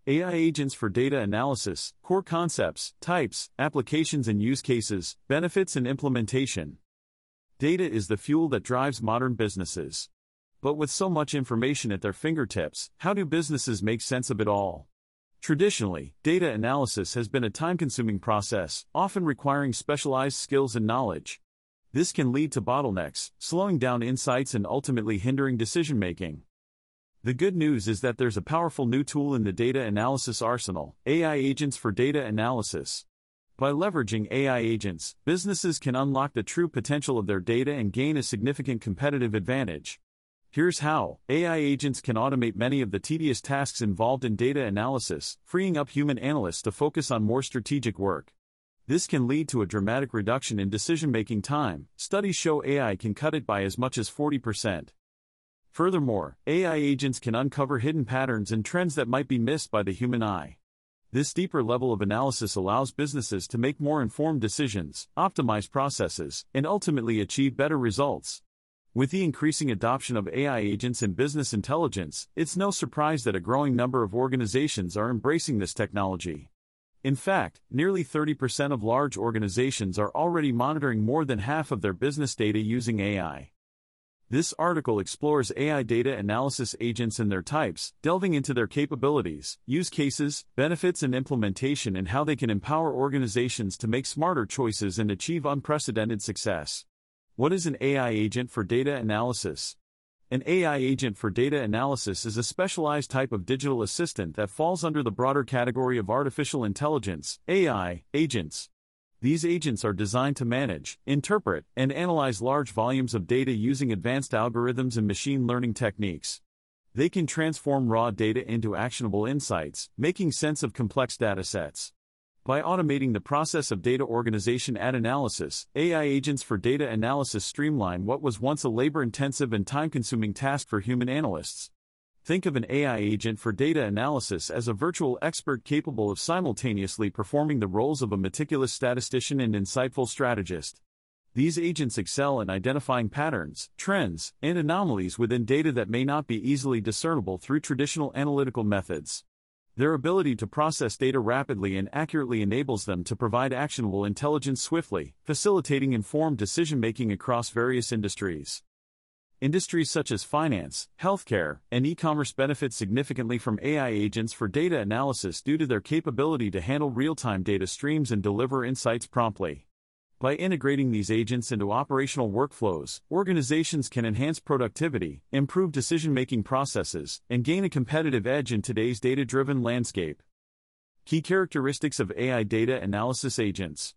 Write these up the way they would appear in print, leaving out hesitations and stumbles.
AI agents for data analysis, core concepts, types, applications and use cases, benefits and implementation. Data is the fuel that drives modern businesses. But with so much information at their fingertips, how do businesses make sense of it all? Traditionally, data analysis has been a time-consuming process, often requiring specialized skills and knowledge. This can lead to bottlenecks, slowing down insights and ultimately hindering decision-making. The good news is that there's a powerful new tool in the data analysis arsenal: AI agents for data analysis. By leveraging AI agents, businesses can unlock the true potential of their data and gain a significant competitive advantage. Here's how. AI agents can automate many of the tedious tasks involved in data analysis, freeing up human analysts to focus on more strategic work. This can lead to a dramatic reduction in decision-making time. Studies show AI can cut it by as much as 40%. Furthermore, AI agents can uncover hidden patterns and trends that might be missed by the human eye. This deeper level of analysis allows businesses to make more informed decisions, optimize processes, and ultimately achieve better results. With the increasing adoption of AI agents in business intelligence, it's no surprise that a growing number of organizations are embracing this technology. In fact, nearly 30% of large organizations are already monitoring more than half of their business data using AI. This article explores AI data analysis agents and their types, delving into their capabilities, use cases, benefits and implementation, and how they can empower organizations to make smarter choices and achieve unprecedented success. What is an AI agent for data analysis? An AI agent for data analysis is a specialized type of digital assistant that falls under the broader category of artificial intelligence, AI, agents. These agents are designed to manage, interpret, and analyze large volumes of data using advanced algorithms and machine learning techniques. They can transform raw data into actionable insights, making sense of complex datasets. By automating the process of data organization and analysis, AI agents for data analysis streamline what was once a labor-intensive and time-consuming task for human analysts. Think of an AI agent for data analysis as a virtual expert capable of simultaneously performing the roles of a meticulous statistician and insightful strategist. These agents excel in identifying patterns, trends, and anomalies within data that may not be easily discernible through traditional analytical methods. Their ability to process data rapidly and accurately enables them to provide actionable intelligence swiftly, facilitating informed decision-making across various industries. Industries such as finance, healthcare, and e-commerce benefit significantly from AI agents for data analysis due to their capability to handle real-time data streams and deliver insights promptly. By integrating these agents into operational workflows, organizations can enhance productivity, improve decision-making processes, and gain a competitive edge in today's data-driven landscape. Key characteristics of AI data analysis agents.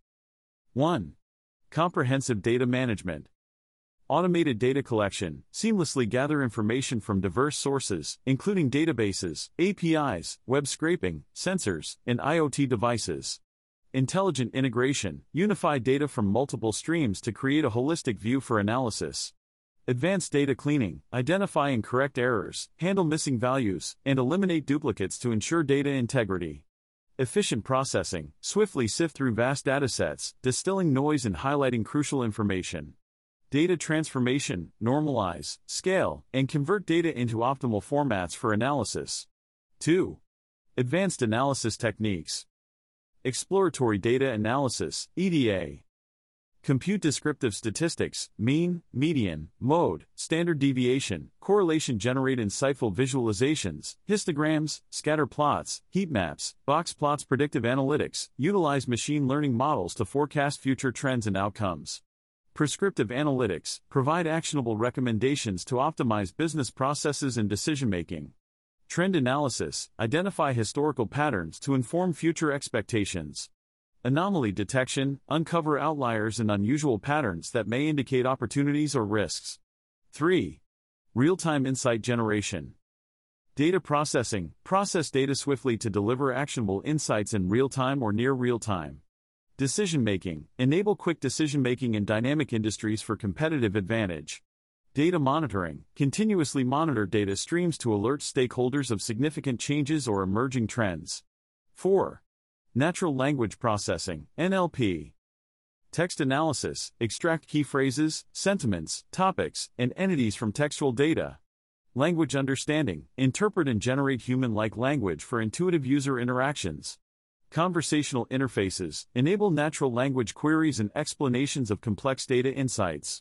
1. Comprehensive data management. Automated data collection, seamlessly gather information from diverse sources, including databases, APIs, web scraping, sensors, and IoT devices. Intelligent integration, unify data from multiple streams to create a holistic view for analysis. Advanced data cleaning, identify and correct errors, handle missing values, and eliminate duplicates to ensure data integrity. Efficient processing, swiftly sift through vast datasets, distilling noise and highlighting crucial information. Data transformation, normalize, scale, and convert data into optimal formats for analysis. 2. Advanced analysis techniques. Exploratory data analysis, EDA. Compute descriptive statistics, mean, median, mode, standard deviation, correlation, generate insightful visualizations, histograms, scatter plots, heat maps, box plots, predictive analytics, utilize machine learning models to forecast future trends and outcomes. Prescriptive analytics, provide actionable recommendations to optimize business processes and decision-making. Trend analysis, identify historical patterns to inform future expectations. Anomaly detection, uncover outliers and unusual patterns that may indicate opportunities or risks. 3. Real-time insight generation. Data processing, process data swiftly to deliver actionable insights in real-time or near real-time. Decision-making, enable quick decision-making in dynamic industries for competitive advantage. Data monitoring, continuously monitor data streams to alert stakeholders of significant changes or emerging trends. 4. Natural language processing, NLP. Text analysis, extract key phrases, sentiments, topics, and entities from textual data. Language understanding, interpret and generate human-like language for intuitive user interactions. Conversational interfaces, enable natural language queries and explanations of complex data insights.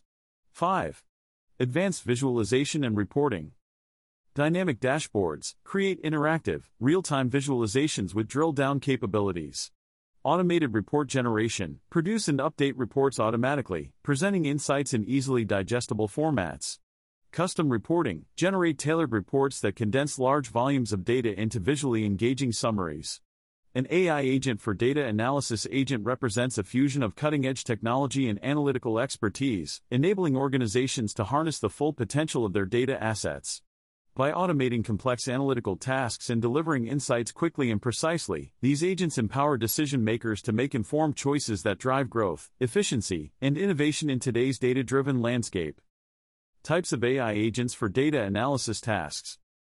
5. Advanced visualization and reporting. Dynamic dashboards, create interactive, real-time visualizations with drill-down capabilities. Automated report generation, produce and update reports automatically, presenting insights in easily digestible formats. Custom reporting, generate tailored reports that condense large volumes of data into visually engaging summaries. An AI agent for data analysis agent represents a fusion of cutting-edge technology and analytical expertise, enabling organizations to harness the full potential of their data assets. By automating complex analytical tasks and delivering insights quickly and precisely, these agents empower decision-makers to make informed choices that drive growth, efficiency, and innovation in today's data-driven landscape. Types of AI agents for data analysis tasks.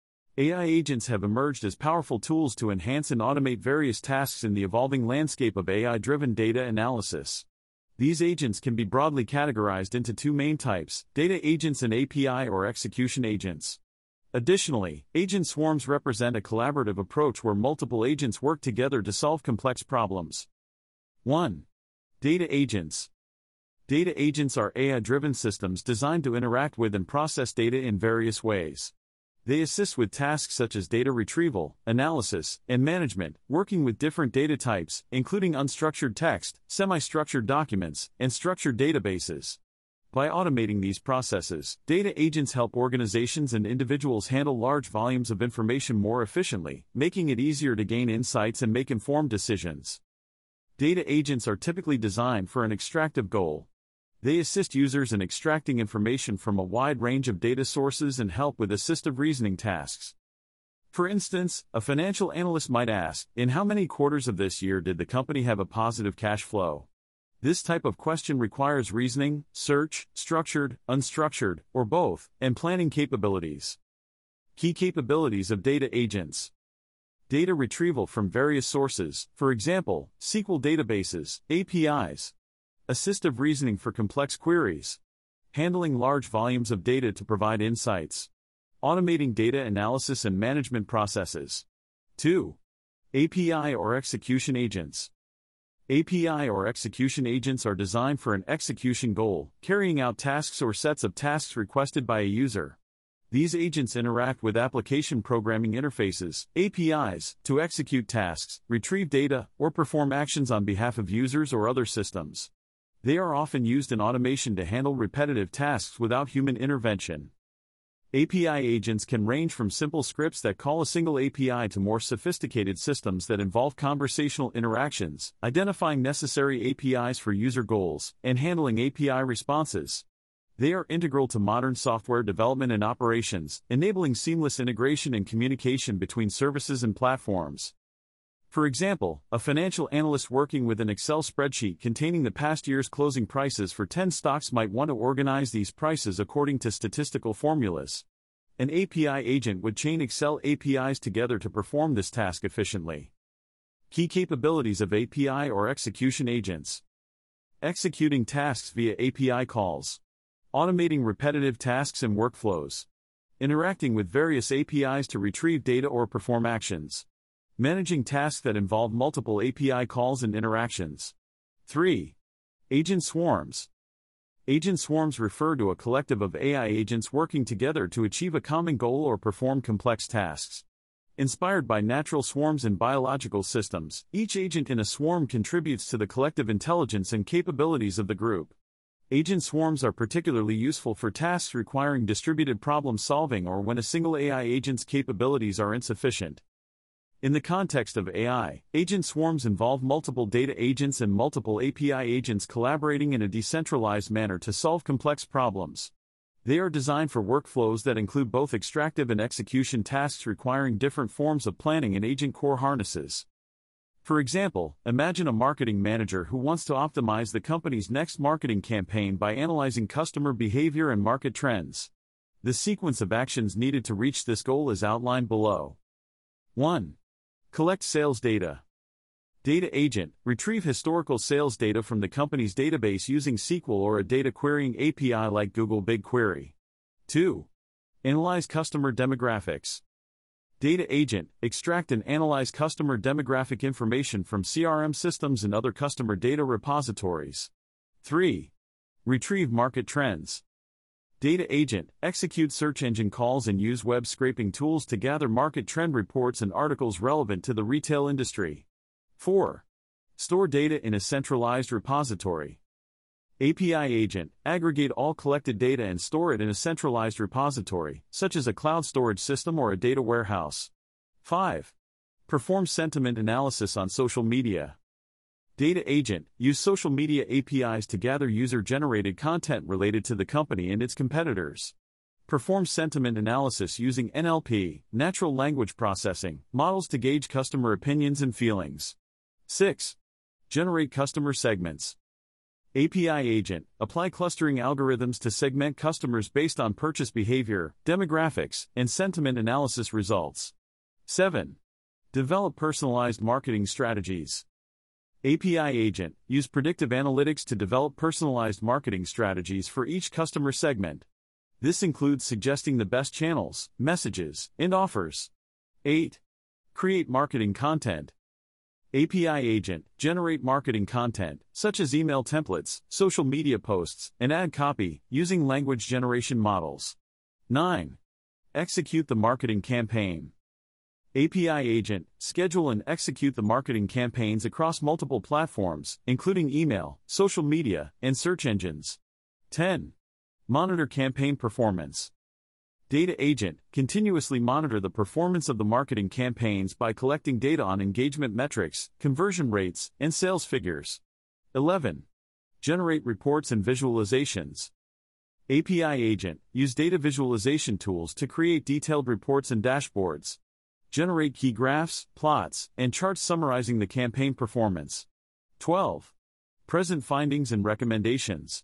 AI agents have emerged as powerful tools to enhance and automate various tasks in the evolving landscape of AI-driven data analysis. These agents can be broadly categorized into two main types: data agents and API or execution agents. Additionally, agent swarms represent a collaborative approach where multiple agents work together to solve complex problems. 1. Data agents. Data agents are AI-driven systems designed to interact with and process data in various ways. They assist with tasks such as data retrieval, analysis, and management, working with different data types, including unstructured text, semi-structured documents, and structured databases. By automating these processes, data agents help organizations and individuals handle large volumes of information more efficiently, making it easier to gain insights and make informed decisions. Data agents are typically designed for an extractive goal. They assist users in extracting information from a wide range of data sources and help with assistive reasoning tasks. For instance, a financial analyst might ask, in how many quarters of this year did the company have a positive cash flow? This type of question requires reasoning, search, structured, unstructured, or both, and planning capabilities. Key capabilities of data agents. Data retrieval from various sources, for example, SQL databases, APIs. Assistive reasoning for complex queries. Handling large volumes of data to provide insights. Automating data analysis and management processes. 2. API or execution agents. API or execution agents are designed for an execution goal, carrying out tasks or sets of tasks requested by a user. These agents interact with application programming interfaces, APIs, to execute tasks, retrieve data, or perform actions on behalf of users or other systems. They are often used in automation to handle repetitive tasks without human intervention. API agents can range from simple scripts that call a single API to more sophisticated systems that involve conversational interactions, identifying necessary APIs for user goals, and handling API responses. They are integral to modern software development and operations, enabling seamless integration and communication between services and platforms. For example, a financial analyst working with an Excel spreadsheet containing the past year's closing prices for 10 stocks might want to organize these prices according to statistical formulas. An API agent would chain Excel APIs together to perform this task efficiently. Key capabilities of API or execution agents. Executing tasks via API calls. Automating repetitive tasks and workflows. Interacting with various APIs to retrieve data or perform actions. Managing tasks that involve multiple API calls and interactions. 3. Agent swarms. Agent swarms refer to a collective of AI agents working together to achieve a common goal or perform complex tasks. Inspired by natural swarms in biological systems, each agent in a swarm contributes to the collective intelligence and capabilities of the group. Agent swarms are particularly useful for tasks requiring distributed problem solving or when a single AI agent's capabilities are insufficient. In the context of AI, agent swarms involve multiple data agents and multiple API agents collaborating in a decentralized manner to solve complex problems. They are designed for workflows that include both extractive and execution tasks requiring different forms of planning and agent core harnesses. For example, imagine a marketing manager who wants to optimize the company's next marketing campaign by analyzing customer behavior and market trends. The sequence of actions needed to reach this goal is outlined below. 1. Collect sales data. Data agent, retrieve historical sales data from the company's database using SQL or a data querying API like Google BigQuery. 2. Analyze customer demographics. Data agent, extract and analyze customer demographic information from CRM systems and other customer data repositories. 3. Retrieve market trends. Data agent, execute search engine calls and use web scraping tools to gather market trend reports and articles relevant to the retail industry. 4. Store data in a centralized repository. API agent, aggregate all collected data and store it in a centralized repository, such as a cloud storage system or a data warehouse. 5. Perform sentiment analysis on social media. Data agent, use social media APIs to gather user-generated content related to the company and its competitors. Perform sentiment analysis using NLP, natural language processing, models to gauge customer opinions and feelings. 6. Generate customer segments. API agent, apply clustering algorithms to segment customers based on purchase behavior, demographics, and sentiment analysis results. 7. Develop personalized marketing strategies. API agent, use predictive analytics to develop personalized marketing strategies for each customer segment. This includes suggesting the best channels, messages, and offers. 8. Create marketing content. API agent, generate marketing content, such as email templates, social media posts, and ad copy, using language generation models. 9. Execute the marketing campaign. API agent, schedule and execute the marketing campaigns across multiple platforms, including email, social media, and search engines. 10. Monitor campaign performance. Data agent, continuously monitor the performance of the marketing campaigns by collecting data on engagement metrics, conversion rates, and sales figures. 11. Generate reports and visualizations. API agent, use data visualization tools to create detailed reports and dashboards. Generate key graphs, plots, and charts summarizing the campaign performance. 12. Present findings and recommendations.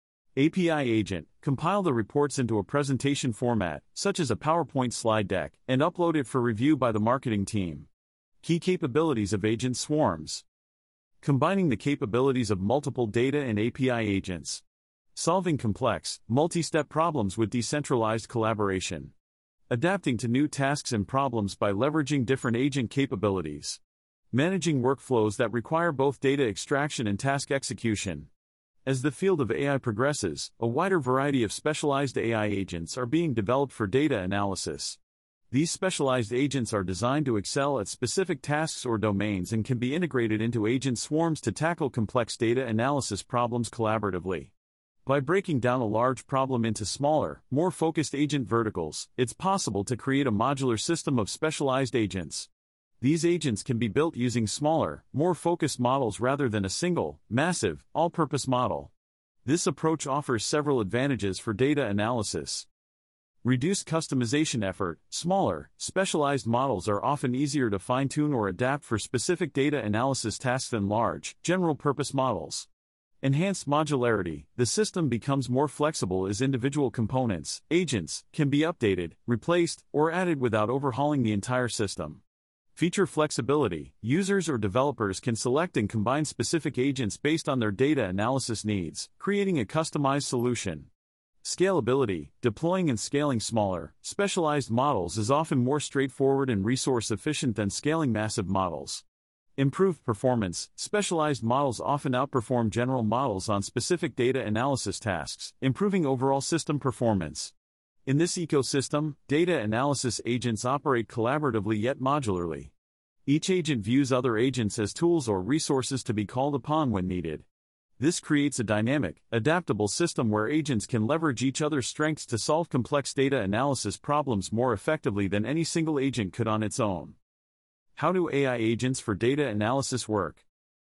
API agent, compile the reports into a presentation format, such as a PowerPoint slide deck, and upload it for review by the marketing team. Key capabilities of agent swarms. Combining the capabilities of multiple data and API agents. Solving complex, multi-step problems with decentralized collaboration. Adapting to new tasks and problems by leveraging different agent capabilities. Managing workflows that require both data extraction and task execution. As the field of AI progresses, a wider variety of specialized AI agents are being developed for data analysis. These specialized agents are designed to excel at specific tasks or domains and can be integrated into agent swarms to tackle complex data analysis problems collaboratively. By breaking down a large problem into smaller, more focused agent verticals, it's possible to create a modular system of specialized agents. These agents can be built using smaller, more focused models rather than a single, massive, all-purpose model. This approach offers several advantages for data analysis. Reduced customization effort. Smaller, specialized models are often easier to fine-tune or adapt for specific data analysis tasks than large, general-purpose models. Enhanced modularity. The system becomes more flexible as individual components, agents, can be updated, replaced, or added without overhauling the entire system. Feature flexibility. Users or developers can select and combine specific agents based on their data analysis needs, creating a customized solution. Scalability. Deploying and scaling smaller, specialized models is often more straightforward and resource efficient than scaling massive models. Improved performance. Specialized models often outperform general models on specific data analysis tasks, improving overall system performance. In this ecosystem, data analysis agents operate collaboratively yet modularly. Each agent views other agents as tools or resources to be called upon when needed. This creates a dynamic, adaptable system where agents can leverage each other's strengths to solve complex data analysis problems more effectively than any single agent could on its own. How do AI agents for data analysis work?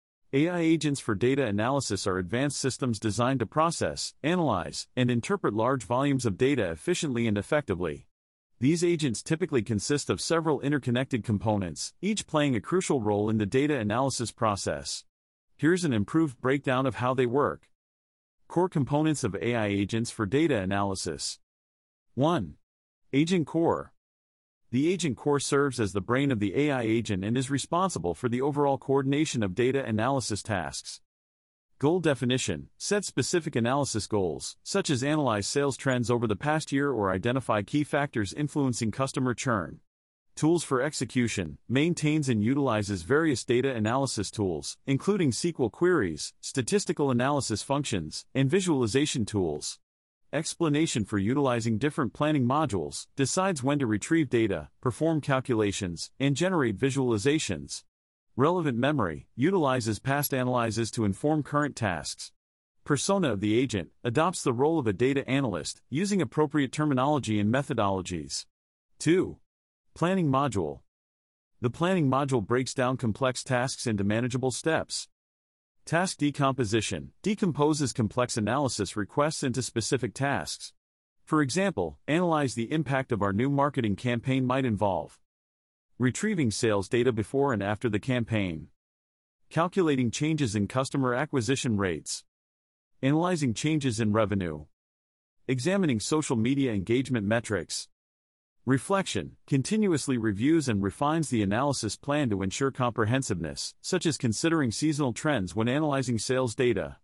AI agents for data analysis are advanced systems designed to process, analyze, and interpret large volumes of data efficiently and effectively. These agents typically consist of several interconnected components, each playing a crucial role in the data analysis process. Here's an improved breakdown of how they work. Core components of AI agents for data analysis. 1. Agent Core. The agent core serves as the brain of the AI agent and is responsible for the overall coordination of data analysis tasks. Goal definition: set specific analysis goals, such as analyze sales trends over the past year or identify key factors influencing customer churn. Tools for execution: maintains and utilizes various data analysis tools, including SQL queries, statistical analysis functions, and visualization tools. Explanation for utilizing different planning modules: decides when to retrieve data, perform calculations, and generate visualizations. Relevant memory: utilizes past analyses to inform current tasks. Persona of the agent: adopts the role of a data analyst, using appropriate terminology and methodologies. 2. Planning module. The planning module breaks down complex tasks into manageable steps. Task decomposition: decomposes complex analysis requests into specific tasks. For example, analyze the impact of our new marketing campaign might involve retrieving sales data before and after the campaign, calculating changes in customer acquisition rates, analyzing changes in revenue, examining social media engagement metrics. Reflection: continuously reviews and refines the analysis plan to ensure comprehensiveness, such as considering seasonal trends when analyzing sales data.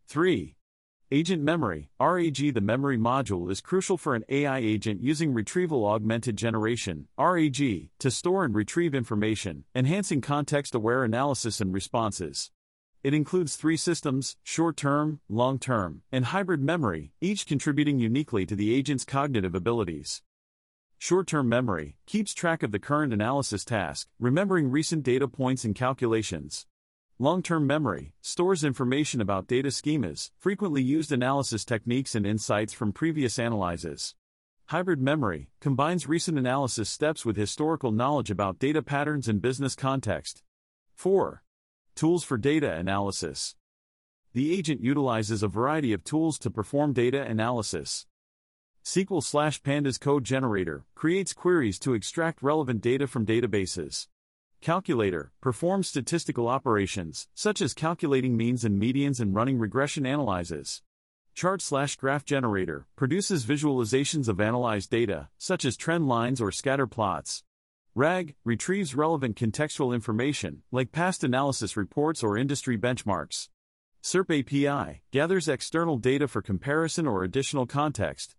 3. Agent memory, RAG. The memory module is crucial for an AI agent using retrieval augmented generation, RAG, to store and retrieve information, enhancing context-aware analysis and responses. It includes 3 systems: short-term, long-term, and hybrid memory, each contributing uniquely to the agent's cognitive abilities. Short-term memory keeps track of the current analysis task, remembering recent data points and calculations. Long-term memory stores information about data schemas, frequently used analysis techniques and insights from previous analyses. Hybrid memory combines recent analysis steps with historical knowledge about data patterns and business context. 4. Tools for data analysis. The agent utilizes a variety of tools to perform data analysis. SQL/Pandas code generator creates queries to extract relevant data from databases. Calculator performs statistical operations, such as calculating means and medians and running regression analyses. Chart/graph generator produces visualizations of analyzed data, such as trend lines or scatter plots. RAG retrieves relevant contextual information, like past analysis reports or industry benchmarks. SERP API gathers external data for comparison or additional context.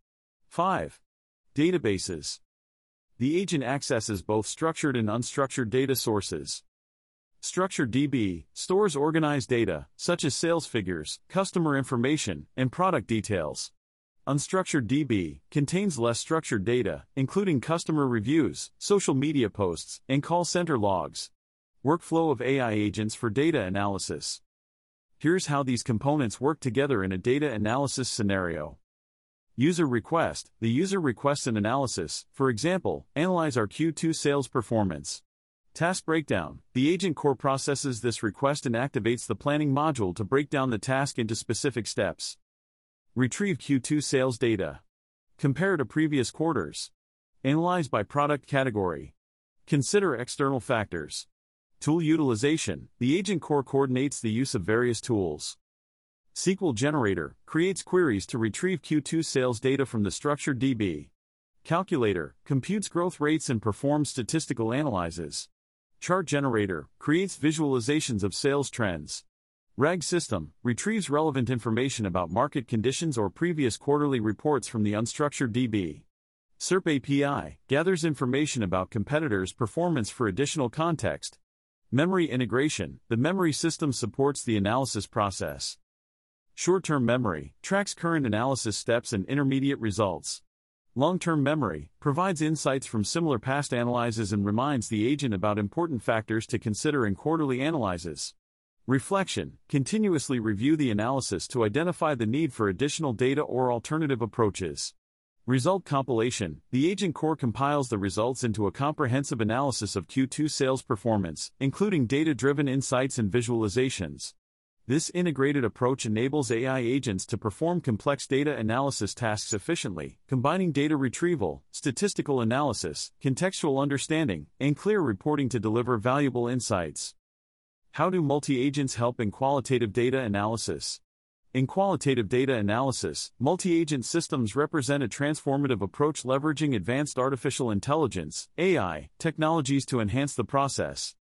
5. Databases. The agent accesses both structured and unstructured data sources. Structured DB stores organized data, such as sales figures, customer information, and product details. Unstructured DB contains less structured data, including customer reviews, social media posts, and call center logs. Workflow of AI agents for data analysis. Here's how these components work together in a data analysis scenario. User request. The user requests an analysis, for example, analyze our Q2 sales performance. Task breakdown. The agent core processes this request and activates the planning module to break down the task into specific steps. Retrieve Q2 sales data. Compare to previous quarters. Analyze by product category. Consider external factors. Tool utilization. The agent core coordinates the use of various tools. SQL generator creates queries to retrieve Q2 sales data from the structured DB. Calculator computes growth rates and performs statistical analyses. Chart generator creates visualizations of sales trends. RAG system retrieves relevant information about market conditions or previous quarterly reports from the unstructured DB. SERP API gathers information about competitors' performance for additional context. Memory integration. The memory system supports the analysis process. Short-term memory tracks current analysis steps and intermediate results. Long-term memory provides insights from similar past analyses and reminds the agent about important factors to consider in quarterly analyses. Reflection. Continuously review the analysis to identify the need for additional data or alternative approaches. Result compilation. The agent core compiles the results into a comprehensive analysis of Q2 sales performance, including data-driven insights and visualizations. This integrated approach enables AI agents to perform complex data analysis tasks efficiently, combining data retrieval, statistical analysis, contextual understanding, and clear reporting to deliver valuable insights. How do multi-agents help in qualitative data analysis? In qualitative data analysis, multi-agent systems represent a transformative approach leveraging advanced artificial intelligence (AI) technologies to enhance the process.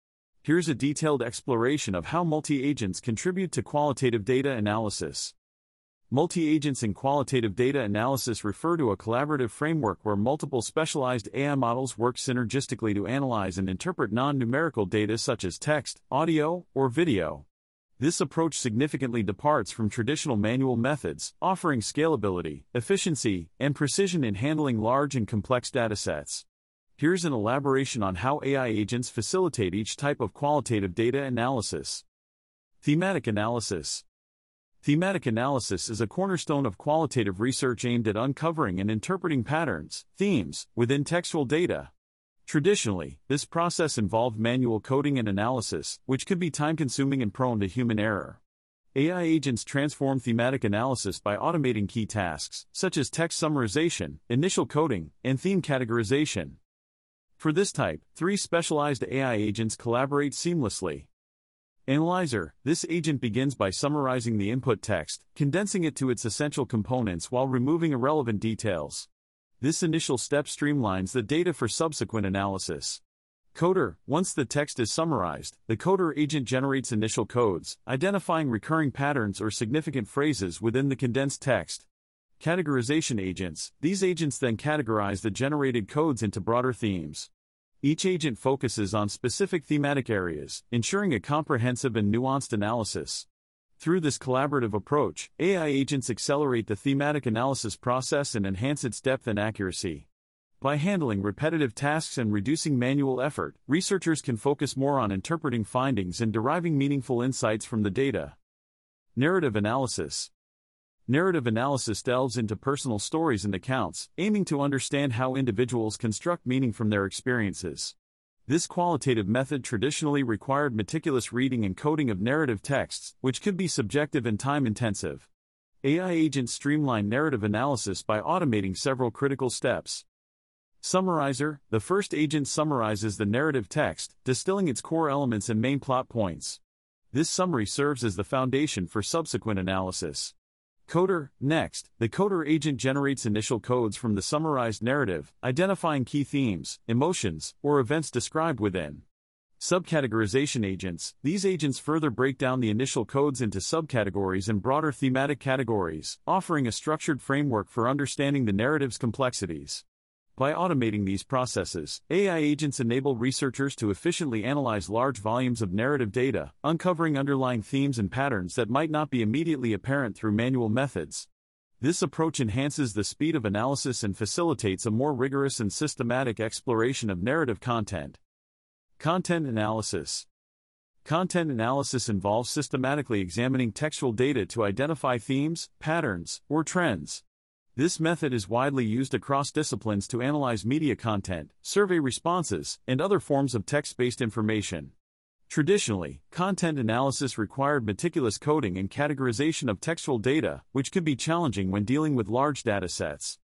Here's a detailed exploration of how multi-agents contribute to qualitative data analysis. Multi-agents in qualitative data analysis refer to a collaborative framework where multiple specialized AI models work synergistically to analyze and interpret non-numerical data such as text, audio, or video. This approach significantly departs from traditional manual methods, offering scalability, efficiency, and precision in handling large and complex datasets. Here's an elaboration on how AI agents facilitate each type of qualitative data analysis. Thematic analysis. Thematic analysis is a cornerstone of qualitative research aimed at uncovering and interpreting patterns, themes, within textual data. Traditionally, this process involved manual coding and analysis, which could be time-consuming and prone to human error. AI agents transform thematic analysis by automating key tasks, such as text summarization, initial coding, and theme categorization. For this type, 3 specialized AI agents collaborate seamlessly. Analyzer. This agent begins by summarizing the input text, condensing it to its essential components while removing irrelevant details. This initial step streamlines the data for subsequent analysis. Coder. Once the text is summarized, the coder agent generates initial codes, identifying recurring patterns or significant phrases within the condensed text. Categorization agents. These agents then categorize the generated codes into broader themes. Each agent focuses on specific thematic areas, ensuring a comprehensive and nuanced analysis. Through this collaborative approach, AI agents accelerate the thematic analysis process and enhance its depth and accuracy. By handling repetitive tasks and reducing manual effort, researchers can focus more on interpreting findings and deriving meaningful insights from the data. Narrative analysis. Narrative analysis delves into personal stories and accounts, aiming to understand how individuals construct meaning from their experiences. This qualitative method traditionally required meticulous reading and coding of narrative texts, which could be subjective and time-intensive. AI agents streamline narrative analysis by automating several critical steps. Summarizer. The first agent summarizes the narrative text, distilling its core elements and main plot points. This summary serves as the foundation for subsequent analysis. Coder. Next, the coder agent generates initial codes from the summarized narrative, identifying key themes, emotions, or events described within. Subcategorization agents. These agents further break down the initial codes into subcategories and broader thematic categories, offering a structured framework for understanding the narrative's complexities. By automating these processes, AI agents enable researchers to efficiently analyze large volumes of narrative data, uncovering underlying themes and patterns that might not be immediately apparent through manual methods. This approach enhances the speed of analysis and facilitates a more rigorous and systematic exploration of narrative content. Content analysis. Content analysis involves systematically examining textual data to identify themes, patterns, or trends. This method is widely used across disciplines to analyze media content, survey responses, and other forms of text-based information. Traditionally, content analysis required meticulous coding and categorization of textual data, which could be challenging when dealing with large datasets.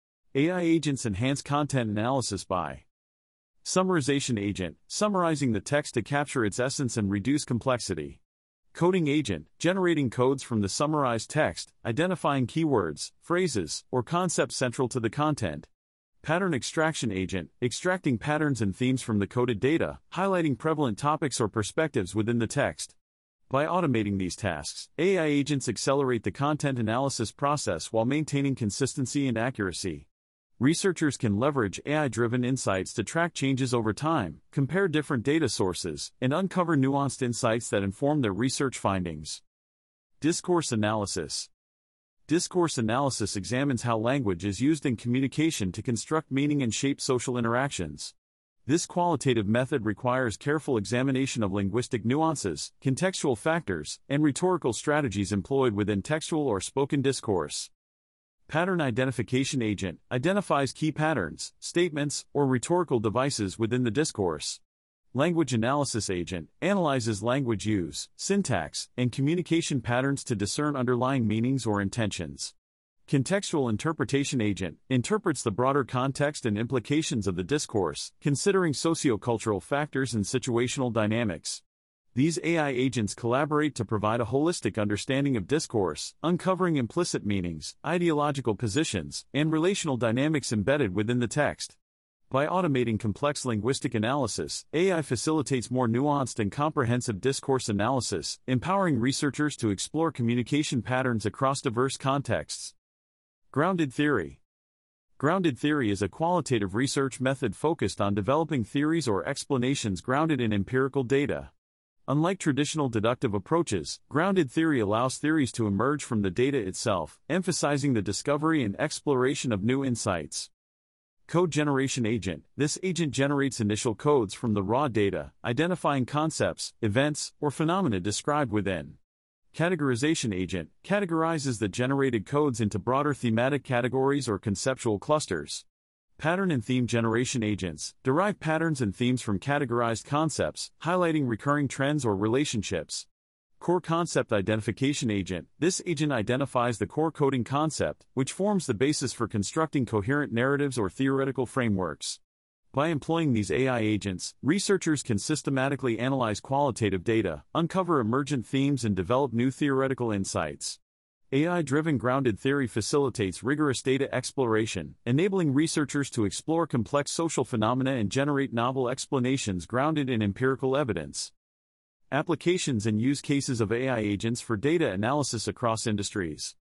AI agents enhance content analysis by summarization agent, summarizing the text to capture its essence and reduce complexity. Coding agent, generating codes from the summarized text, identifying keywords, phrases, or concepts central to the content. Pattern extraction agent, extracting patterns and themes from the coded data, highlighting prevalent topics or perspectives within the text. By automating these tasks, AI agents accelerate the content analysis process while maintaining consistency and accuracy. Researchers can leverage AI-driven insights to track changes over time, compare different data sources, and uncover nuanced insights that inform their research findings. Discourse analysis. Discourse analysis examines how language is used in communication to construct meaning and shape social interactions. This qualitative method requires careful examination of linguistic nuances, contextual factors, and rhetorical strategies employed within textual or spoken discourse. Pattern identification agent identifies key patterns, statements, or rhetorical devices within the discourse. Language analysis agent analyzes language use, syntax, and communication patterns to discern underlying meanings or intentions. Contextual interpretation agent interprets the broader context and implications of the discourse, considering sociocultural factors and situational dynamics. These AI agents collaborate to provide a holistic understanding of discourse, uncovering implicit meanings, ideological positions, and relational dynamics embedded within the text. By automating complex linguistic analysis, AI facilitates more nuanced and comprehensive discourse analysis, empowering researchers to explore communication patterns across diverse contexts. Grounded theory. Grounded theory is a qualitative research method focused on developing theories or explanations grounded in empirical data. Unlike traditional deductive approaches, grounded theory allows theories to emerge from the data itself, emphasizing the discovery and exploration of new insights. Code generation agent. This agent generates initial codes from the raw data, identifying concepts, events, or phenomena described within. Categorization agent categorizes the generated codes into broader thematic categories or conceptual clusters. Pattern and theme generation agents derive patterns and themes from categorized concepts, highlighting recurring trends or relationships. Core concept identification agent. This agent identifies the core coding concept, which forms the basis for constructing coherent narratives or theoretical frameworks. By employing these AI agents, researchers can systematically analyze qualitative data, uncover emergent themes, and develop new theoretical insights. AI-driven grounded theory facilitates rigorous data exploration, enabling researchers to explore complex social phenomena and generate novel explanations grounded in empirical evidence. Applications and use cases of AI agents for data analysis across industries.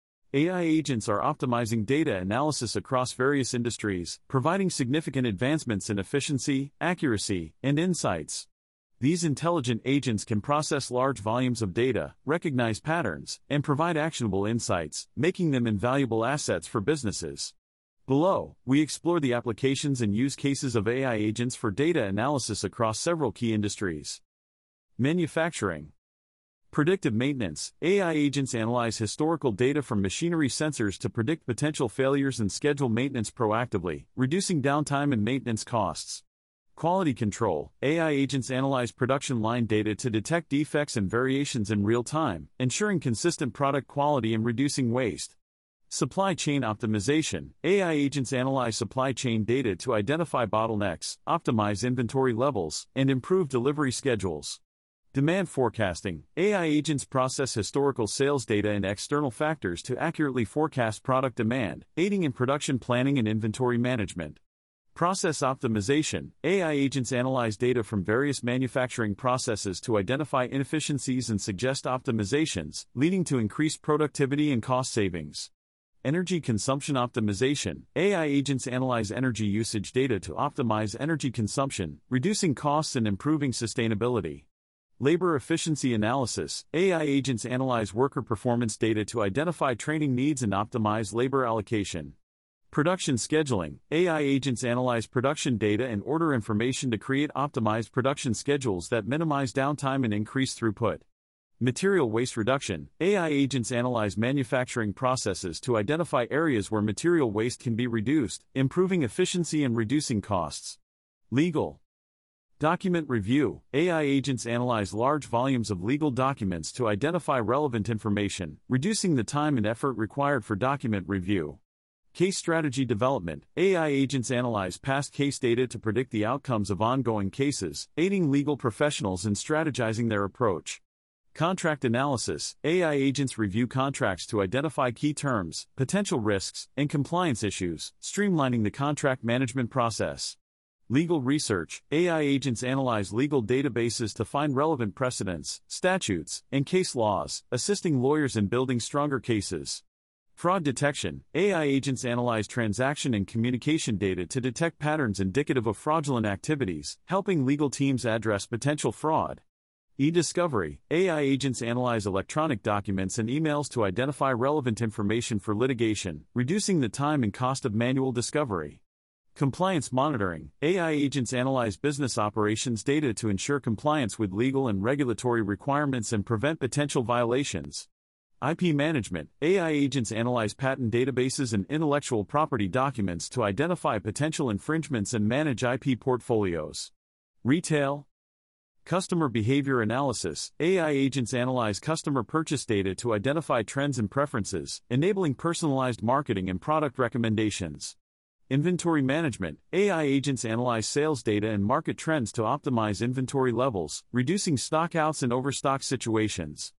AI agents are optimizing data analysis across various industries, providing significant advancements in efficiency, accuracy, and insights. These intelligent agents can process large volumes of data, recognize patterns, and provide actionable insights, making them invaluable assets for businesses. Below, we explore the applications and use cases of AI agents for data analysis across several key industries. Manufacturing. Predictive maintenance. AI agents analyze historical data from machinery sensors to predict potential failures and schedule maintenance proactively, reducing downtime and maintenance costs. Quality control. AI agents analyze production line data to detect defects and variations in real time, ensuring consistent product quality and reducing waste. Supply chain optimization. AI agents analyze supply chain data to identify bottlenecks, optimize inventory levels, and improve delivery schedules. Demand forecasting. AI agents process historical sales data and external factors to accurately forecast product demand, aiding in production planning and inventory management. Process optimization. AI agents analyze data from various manufacturing processes to identify inefficiencies and suggest optimizations, leading to increased productivity and cost savings. Energy consumption optimization. AI agents analyze energy usage data to optimize energy consumption, reducing costs and improving sustainability. Labor efficiency analysis. AI agents analyze worker performance data to identify training needs and optimize labor allocation. Production scheduling. AI agents analyze production data and order information to create optimized production schedules that minimize downtime and increase throughput. Material waste reduction. AI agents analyze manufacturing processes to identify areas where material waste can be reduced, improving efficiency and reducing costs. Legal. Document review. AI agents analyze large volumes of legal documents to identify relevant information, reducing the time and effort required for document review. Case strategy development. AI agents analyze past case data to predict the outcomes of ongoing cases, aiding legal professionals in strategizing their approach. Contract analysis. AI agents review contracts to identify key terms, potential risks, and compliance issues, streamlining the contract management process. Legal research. AI agents analyze legal databases to find relevant precedents, statutes, and case laws, assisting lawyers in building stronger cases. Fraud detection. AI agents analyze transaction and communication data to detect patterns indicative of fraudulent activities, helping legal teams address potential fraud. E-discovery. AI agents analyze electronic documents and emails to identify relevant information for litigation, reducing the time and cost of manual discovery. Compliance monitoring. AI agents analyze business operations data to ensure compliance with legal and regulatory requirements and prevent potential violations. IP management. AI agents analyze patent databases and intellectual property documents to identify potential infringements and manage IP portfolios. Retail. Customer behavior analysis. AI agents analyze customer purchase data to identify trends and preferences, enabling personalized marketing and product recommendations. Inventory management. AI agents analyze sales data and market trends to optimize inventory levels, reducing stockouts and overstock situations.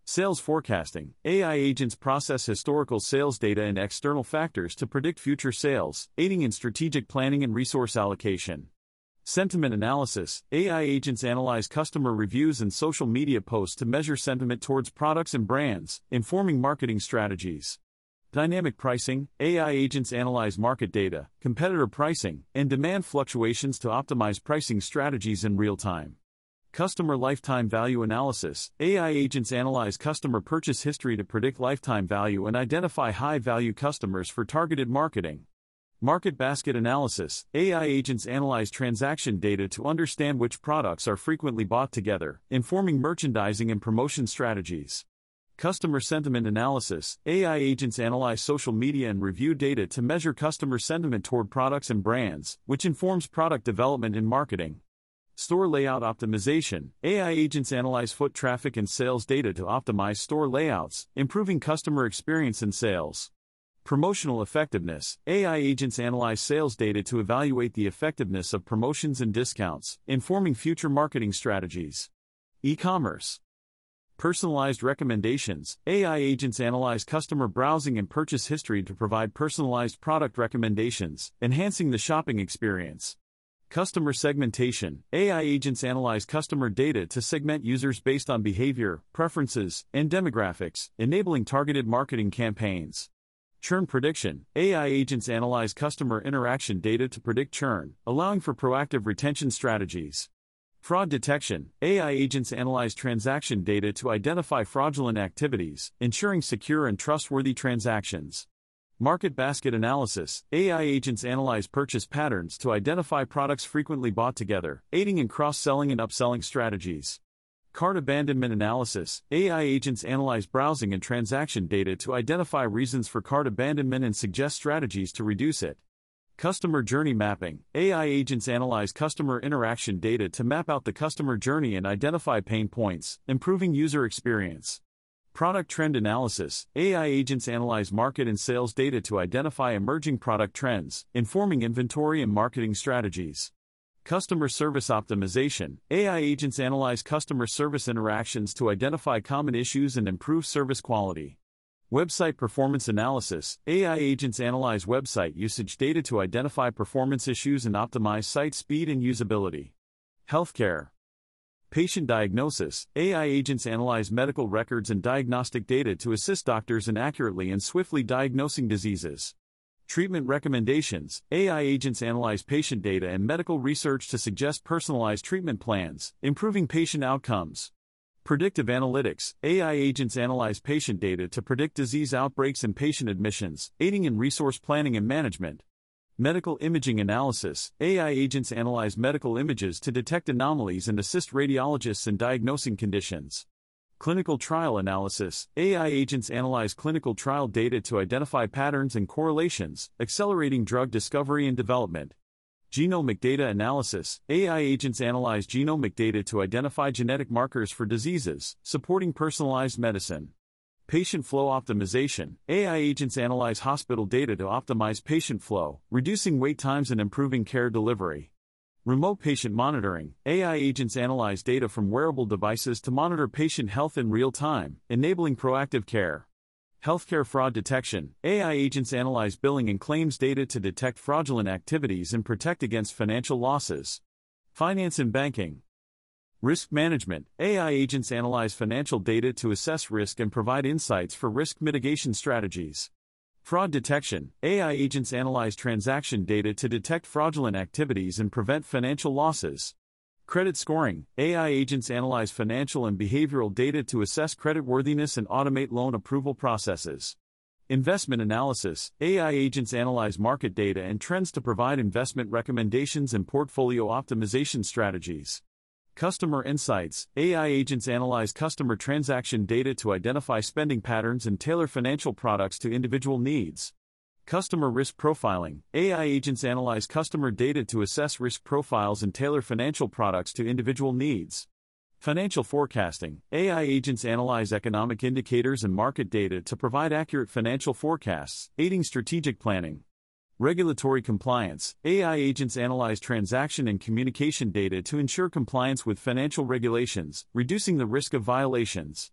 Sales forecasting. AI agents process historical sales data and external factors to predict future sales, aiding in strategic planning and resource allocation. Sentiment analysis. AI agents analyze customer reviews and social media posts to measure sentiment towards products and brands, informing marketing strategies. Dynamic pricing. AI agents analyze market data, competitor pricing, and demand fluctuations to optimize pricing strategies in real time. Customer lifetime value analysis. AI agents analyze customer purchase history to predict lifetime value and identify high-value customers for targeted marketing. Market basket analysis. AI agents analyze transaction data to understand which products are frequently bought together, informing merchandising and promotion strategies. Customer sentiment analysis. AI agents analyze social media and review data to measure customer sentiment toward products and brands, which informs product development and marketing. Store layout optimization. AI agents analyze foot traffic and sales data to optimize store layouts, improving customer experience and sales. Promotional effectiveness. AI agents analyze sales data to evaluate the effectiveness of promotions and discounts, informing future marketing strategies. E-commerce. Personalized recommendations. AI agents analyze customer browsing and purchase history to provide personalized product recommendations, enhancing the shopping experience. Customer segmentation. AI agents analyze customer data to segment users based on behavior, preferences, and demographics, enabling targeted marketing campaigns. Churn prediction. AI agents analyze customer interaction data to predict churn, allowing for proactive retention strategies. Fraud detection. AI agents analyze transaction data to identify fraudulent activities, ensuring secure and trustworthy transactions. Market basket analysis. AI agents analyze purchase patterns to identify products frequently bought together, aiding in cross-selling and upselling strategies. Cart abandonment analysis. AI agents analyze browsing and transaction data to identify reasons for cart abandonment and suggest strategies to reduce it. Customer journey mapping. AI agents analyze customer interaction data to map out the customer journey and identify pain points, improving user experience. Product trend analysis. AI agents analyze market and sales data to identify emerging product trends, informing inventory and marketing strategies. Customer service optimization. AI agents analyze customer service interactions to identify common issues and improve service quality. Website performance analysis. AI agents analyze website usage data to identify performance issues and optimize site speed and usability. Healthcare. Patient diagnosis. AI agents analyze medical records and diagnostic data to assist doctors in accurately and swiftly diagnosing diseases. Treatment recommendations. AI agents analyze patient data and medical research to suggest personalized treatment plans, improving patient outcomes. Predictive analytics. AI agents analyze patient data to predict disease outbreaks and patient admissions, aiding in resource planning and management. Medical imaging analysis. AI agents analyze medical images to detect anomalies and assist radiologists in diagnosing conditions. Clinical trial analysis. AI agents analyze clinical trial data to identify patterns and correlations, accelerating drug discovery and development. Genomic data analysis. AI agents analyze genomic data to identify genetic markers for diseases, supporting personalized medicine. Patient flow optimization. AI agents analyze hospital data to optimize patient flow, reducing wait times and improving care delivery. Remote patient monitoring. AI agents analyze data from wearable devices to monitor patient health in real time, enabling proactive care. Healthcare fraud detection. AI agents analyze billing and claims data to detect fraudulent activities and protect against financial losses. Finance and banking. Risk management. AI agents analyze financial data to assess risk and provide insights for risk mitigation strategies. Fraud detection. AI agents analyze transaction data to detect fraudulent activities and prevent financial losses. Credit scoring. AI agents analyze financial and behavioral data to assess creditworthiness and automate loan approval processes. Investment analysis. AI agents analyze market data and trends to provide investment recommendations and portfolio optimization strategies. Customer insights. AI agents analyze customer transaction data to identify spending patterns and tailor financial products to individual needs. Customer risk profiling. AI agents analyze customer data to assess risk profiles and tailor financial products to individual needs. Financial forecasting. AI agents analyze economic indicators and market data to provide accurate financial forecasts, aiding strategic planning. Regulatory compliance. AI agents analyze transaction and communication data to ensure compliance with financial regulations, reducing the risk of violations.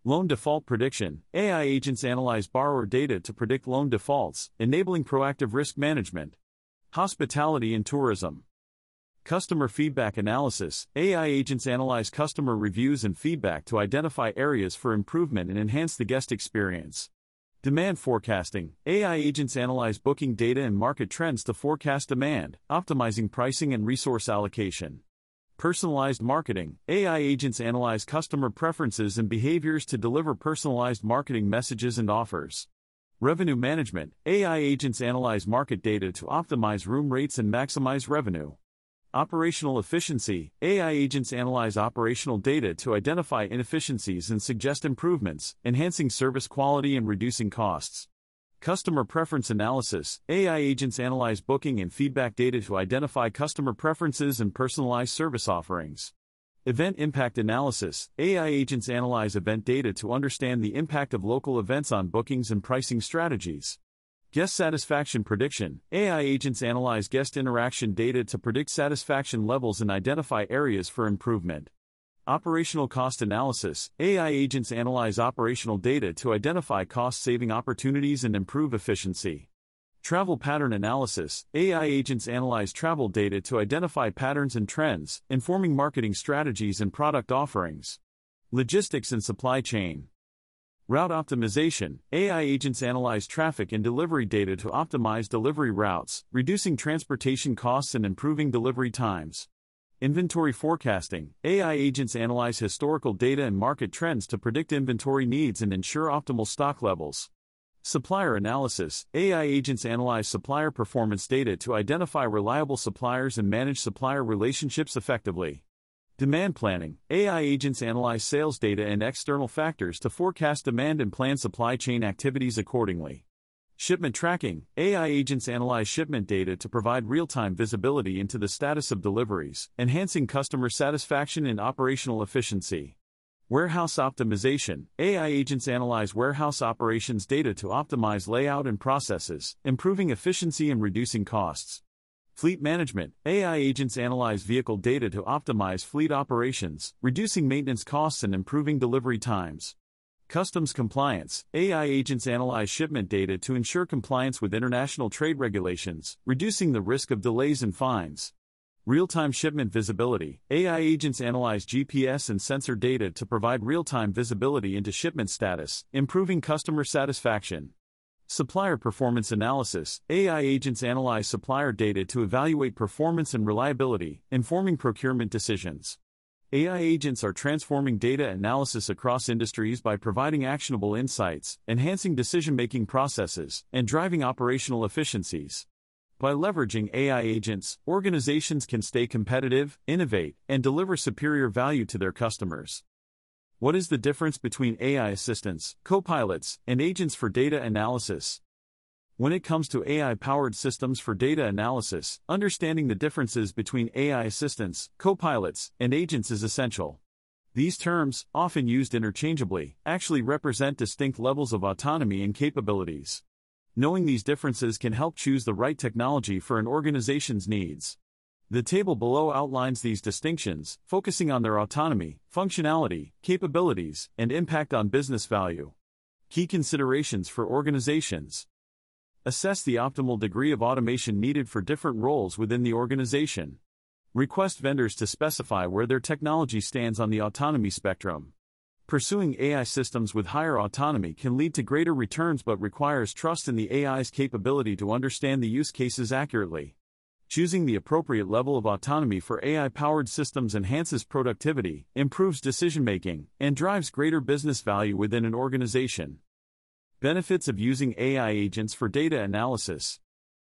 Loan default prediction. AI agents analyze borrower data to predict loan defaults, enabling proactive risk management. Hospitality and tourism. Customer feedback analysis. AI agents analyze customer reviews and feedback to identify areas for improvement and enhance the guest experience. Demand forecasting. AI agents analyze booking data and market trends to forecast demand, optimizing pricing and resource allocation. Personalized marketing. AI agents analyze customer preferences and behaviors to deliver personalized marketing messages and offers. Revenue management. AI agents analyze market data to optimize room rates and maximize revenue. Operational efficiency. AI agents analyze operational data to identify inefficiencies and suggest improvements, enhancing service quality and reducing costs. Customer preference analysis. AI agents analyze booking and feedback data to identify customer preferences and personalize service offerings. Event impact analysis. AI agents analyze event data to understand the impact of local events on bookings and pricing strategies. Guest satisfaction prediction. AI agents analyze guest interaction data to predict satisfaction levels and identify areas for improvement. Operational cost analysis. AI agents analyze operational data to identify cost-saving opportunities and improve efficiency. Travel pattern analysis. AI agents analyze travel data to identify patterns and trends, informing marketing strategies and product offerings. Logistics and supply chain. Route optimization. AI agents analyze traffic and delivery data to optimize delivery routes, reducing transportation costs and improving delivery times. Inventory forecasting. AI agents analyze historical data and market trends to predict inventory needs and ensure optimal stock levels. Supplier analysis. AI agents analyze supplier performance data to identify reliable suppliers and manage supplier relationships effectively. Demand planning. AI agents analyze sales data and external factors to forecast demand and plan supply chain activities accordingly. Shipment tracking. AI agents analyze shipment data to provide real-time visibility into the status of deliveries, enhancing customer satisfaction and operational efficiency. Warehouse optimization. AI agents analyze warehouse operations data to optimize layout and processes, improving efficiency and reducing costs. Fleet management. AI agents analyze vehicle data to optimize fleet operations, reducing maintenance costs and improving delivery times. Customs compliance. AI agents analyze shipment data to ensure compliance with international trade regulations, reducing the risk of delays and fines. Real-time shipment visibility. AI agents analyze GPS and sensor data to provide real-time visibility into shipment status, improving customer satisfaction. Supplier performance analysis. AI agents analyze supplier data to evaluate performance and reliability, informing procurement decisions. AI agents are transforming data analysis across industries by providing actionable insights, enhancing decision-making processes, and driving operational efficiencies. By leveraging AI agents, organizations can stay competitive, innovate, and deliver superior value to their customers. What is the difference between AI assistants, copilots, and agents for data analysis? When it comes to AI-powered systems for data analysis, understanding the differences between AI assistants, copilots, and agents is essential. These terms, often used interchangeably, actually represent distinct levels of autonomy and capabilities. Knowing these differences can help choose the right technology for an organization's needs. The table below outlines these distinctions, focusing on their autonomy, functionality, capabilities, and impact on business value. Key considerations for organizations. Assess the optimal degree of automation needed for different roles within the organization. Request vendors to specify where their technology stands on the autonomy spectrum. Pursuing AI systems with higher autonomy can lead to greater returns but requires trust in the AI's capability to understand the use cases accurately. Choosing the appropriate level of autonomy for AI-powered systems enhances productivity, improves decision-making, and drives greater business value within an organization. Benefits of using AI agents for data analysis.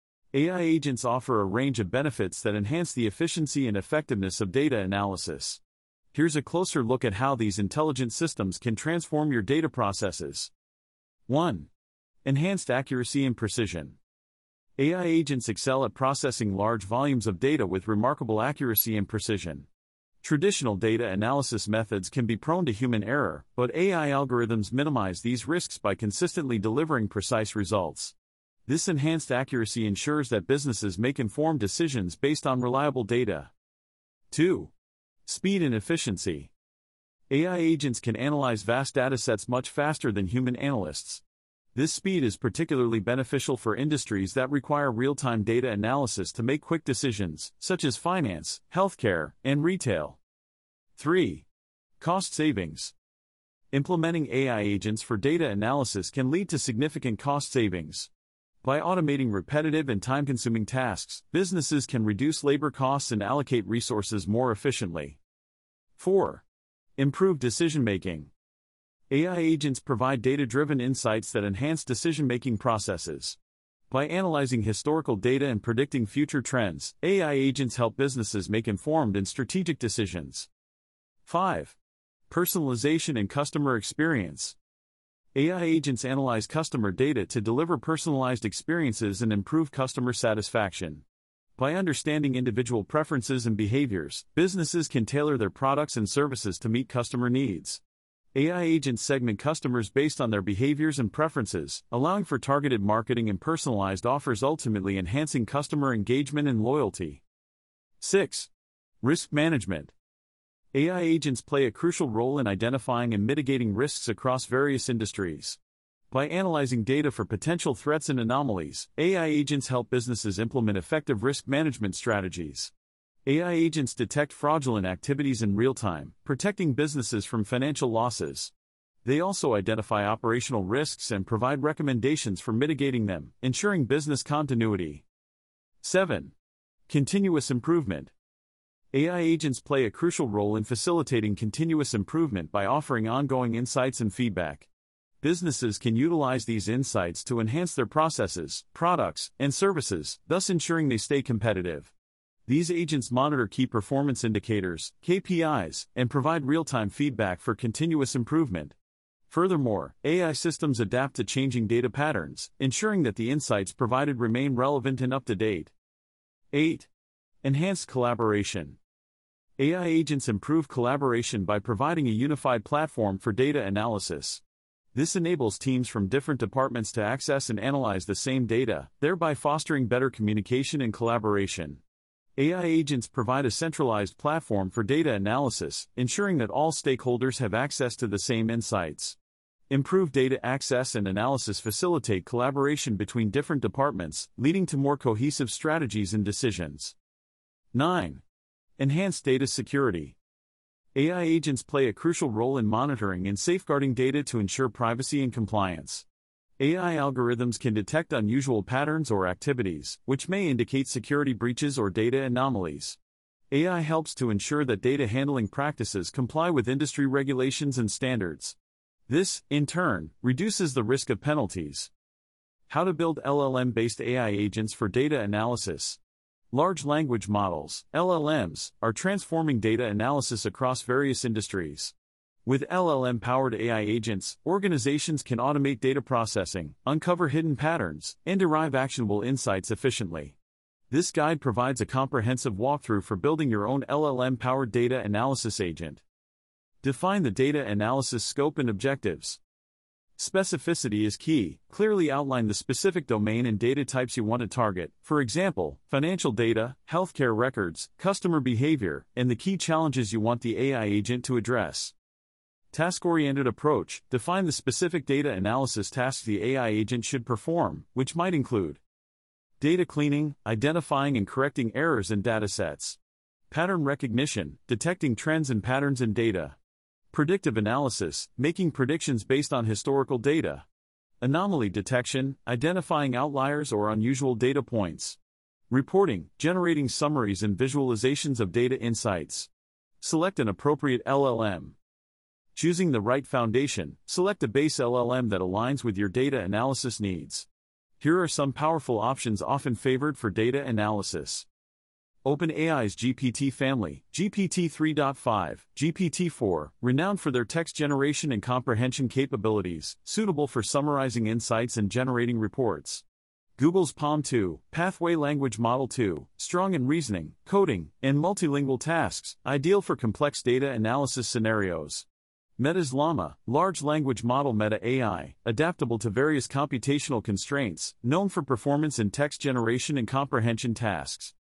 AI agents offer a range of benefits that enhance the efficiency and effectiveness of data analysis. Here's a closer look at how these intelligent systems can transform your data processes. 1. Enhanced accuracy and precision. AI agents excel at processing large volumes of data with remarkable accuracy and precision. Traditional data analysis methods can be prone to human error, but AI algorithms minimize these risks by consistently delivering precise results. This enhanced accuracy ensures that businesses make informed decisions based on reliable data. 2. Speed and efficiency. AI agents can analyze vast datasets much faster than human analysts. This speed is particularly beneficial for industries that require real-time data analysis to make quick decisions, such as finance, healthcare, and retail. 3. Cost savings. Implementing AI agents for data analysis can lead to significant cost savings. By automating repetitive and time-consuming tasks, businesses can reduce labor costs and allocate resources more efficiently. 4. Improve decision-making. AI agents provide data-driven insights that enhance decision-making processes. By analyzing historical data and predicting future trends, AI agents help businesses make informed and strategic decisions. 5. Personalization and customer experience. AI agents analyze customer data to deliver personalized experiences and improve customer satisfaction. By understanding individual preferences and behaviors, businesses can tailor their products and services to meet customer needs. AI agents segment customers based on their behaviors and preferences, allowing for targeted marketing and personalized offers, ultimately enhancing customer engagement and loyalty. 6. Risk management. AI agents play a crucial role in identifying and mitigating risks across various industries. By analyzing data for potential threats and anomalies, AI agents help businesses implement effective risk management strategies. AI agents detect fraudulent activities in real time, protecting businesses from financial losses. They also identify operational risks and provide recommendations for mitigating them, ensuring business continuity. 7. Continuous improvement. AI agents play a crucial role in facilitating continuous improvement by offering ongoing insights and feedback. Businesses can utilize these insights to enhance their processes, products, and services, thus ensuring they stay competitive. These agents monitor key performance indicators, KPIs, and provide real-time feedback for continuous improvement. Furthermore, AI systems adapt to changing data patterns, ensuring that the insights provided remain relevant and up-to-date. 8. Enhanced collaboration. AI agents improve collaboration by providing a unified platform for data analysis. This enables teams from different departments to access and analyze the same data, thereby fostering better communication and collaboration. AI agents provide a centralized platform for data analysis, ensuring that all stakeholders have access to the same insights. Improved data access and analysis facilitate collaboration between different departments, leading to more cohesive strategies and decisions. 9. Enhanced data security. AI agents play a crucial role in monitoring and safeguarding data to ensure privacy and compliance. AI algorithms can detect unusual patterns or activities, which may indicate security breaches or data anomalies. AI helps to ensure that data handling practices comply with industry regulations and standards. This, in turn, reduces the risk of penalties. How to build LLM-based AI agents for data analysis. Large language models, LLMs, are transforming data analysis across various industries. With LLM-powered AI agents, organizations can automate data processing, uncover hidden patterns, and derive actionable insights efficiently. This guide provides a comprehensive walkthrough for building your own LLM-powered data analysis agent. Define the data analysis scope and objectives. Specificity is key. Clearly outline the specific domain and data types you want to target, for example, financial data, healthcare records, customer behavior, and the key challenges you want the AI agent to address. Task-oriented approach. Define the specific data analysis tasks the AI agent should perform, which might include data cleaning, identifying and correcting errors in datasets. Pattern recognition, detecting trends and patterns in data. Predictive analysis, making predictions based on historical data. Anomaly detection, identifying outliers or unusual data points. Reporting, generating summaries and visualizations of data insights. Select an appropriate LLM. Choosing the right foundation, select a base LLM that aligns with your data analysis needs. Here are some powerful options often favored for data analysis. OpenAI's GPT family, GPT 3.5, GPT-4, renowned for their text generation and comprehension capabilities, suitable for summarizing insights and generating reports. Google's PaLM 2, Pathway Language Model 2, strong in reasoning, coding, and multilingual tasks, ideal for complex data analysis scenarios. Meta's Llama, large language model Meta AI, adaptable to various computational constraints, known for performance in text generation and comprehension tasks.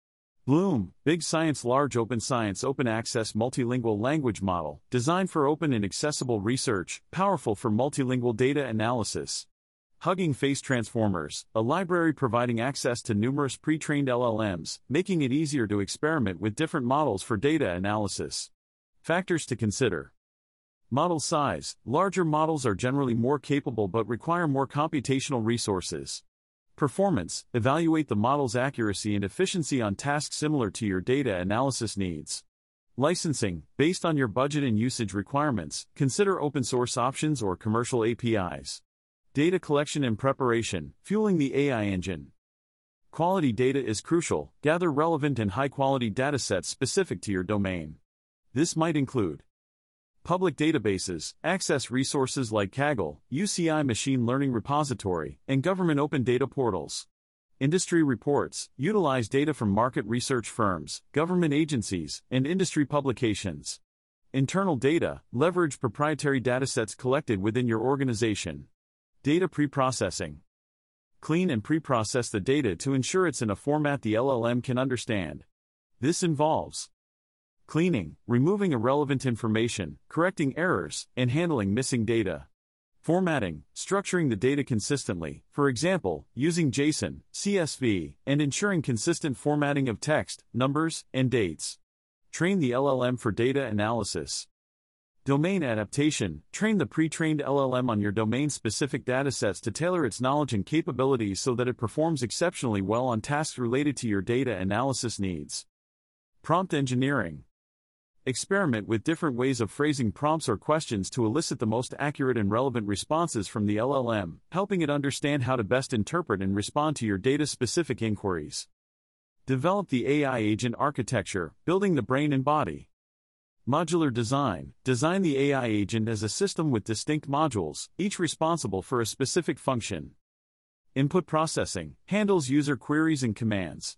Bloom, Big Science Large Open Science Open Access Multilingual Language Model, designed for open and accessible research, powerful for multilingual data analysis. Hugging Face Transformers, a library providing access to numerous pre-trained LLMs, making it easier to experiment with different models for data analysis. Factors to consider. Model size. Larger models are generally more capable but require more computational resources. Performance. Evaluate the model's accuracy and efficiency on tasks similar to your data analysis needs. Licensing. Based on your budget and usage requirements, consider open source options or commercial APIs. Data collection and preparation, fueling the AI engine. Quality data is crucial. Gather relevant and high-quality datasets specific to your domain. This might include public databases, access resources like Kaggle, UCI Machine Learning Repository, and government open data portals. Industry reports, utilize data from market research firms, government agencies, and industry publications. Internal data, leverage proprietary datasets collected within your organization. Data preprocessing. Clean and preprocess the data to ensure it's in a format the LLM can understand. This involves cleaning, removing irrelevant information, correcting errors, and handling missing data. Formatting, structuring the data consistently, for example, using JSON, CSV, and ensuring consistent formatting of text, numbers, and dates. Train the LLM for data analysis. Domain adaptation, train the pre-trained LLM on your domain-specific datasets to tailor its knowledge and capabilities so that it performs exceptionally well on tasks related to your data analysis needs. Prompt engineering. Experiment with different ways of phrasing prompts or questions to elicit the most accurate and relevant responses from the LLM, helping it understand how to best interpret and respond to your data-specific inquiries. Develop the AI agent architecture, building the brain and body. Modular design. Design the AI agent as a system with distinct modules, each responsible for a specific function. Input processing. Handles user queries and commands.